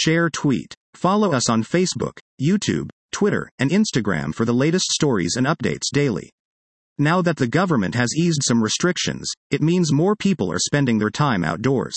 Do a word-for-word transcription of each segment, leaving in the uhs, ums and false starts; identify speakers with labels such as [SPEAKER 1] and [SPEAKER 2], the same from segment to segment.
[SPEAKER 1] Share tweet. Follow us on Facebook, YouTube, Twitter, and Instagram for the latest stories and updates daily. Now that the government has eased some restrictions, it means more people are spending their time outdoors.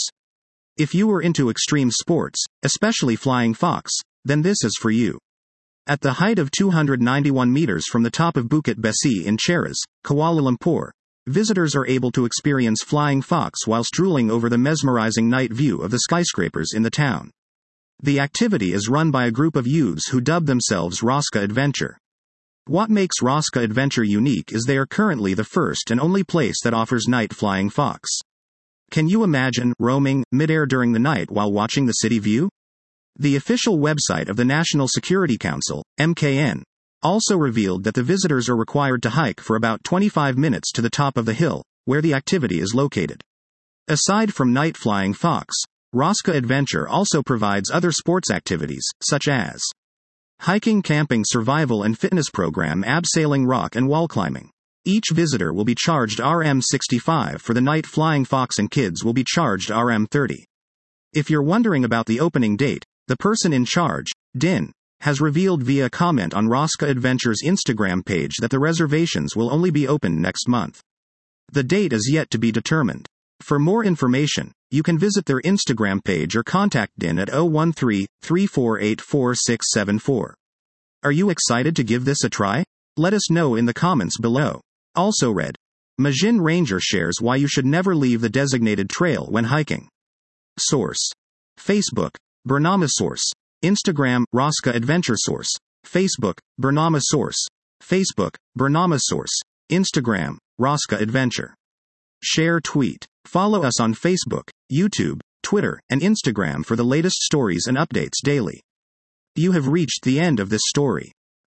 [SPEAKER 1] If you are into extreme sports, especially flying fox, then this is for you. At the height of two hundred ninety-one meters from the top of Bukit Besi in Cheras, Kuala Lumpur, visitors are able to experience flying fox while strolling over the mesmerizing night view of the skyscrapers in the town. The activity is run by a group of youths who dub themselves Rosca Adventure. What makes Rosca Adventure unique is they are currently the first and only place that offers night flying fox. Can you imagine roaming midair during the night while watching the city view? The official website of the National Security Council, M K N, also revealed that the visitors are required to hike for about twenty-five minutes to the top of the hill, where the activity is located. Aside from night flying fox, Rosca Adventure also provides other sports activities, such as hiking, camping, survival and fitness program, abseiling, rock and wall climbing. Each visitor will be charged R M sixty-five for the night flying fox and kids will be charged R M thirty. If you're wondering about the opening date, the person in charge, Din, has revealed via a comment on Rosca Adventure's Instagram page that the reservations will only be open next month. The date is yet to be determined. For more information, you can visit their Instagram page or contact Din at zero one three, three four eight, four six seven four. Are you excited to give this a try? Let us know in the comments below. Also read, Majin Ranger shares why you should never leave the designated trail when hiking. Source: Facebook, Bernama Source. Instagram, Rosca Adventure Source. Facebook, Bernama Source. Facebook, Bernama Source. Instagram, Rosca Adventure. Share tweet. Follow us on Facebook, YouTube, Twitter, and Instagram for the latest stories and updates daily. You have reached the end of this story.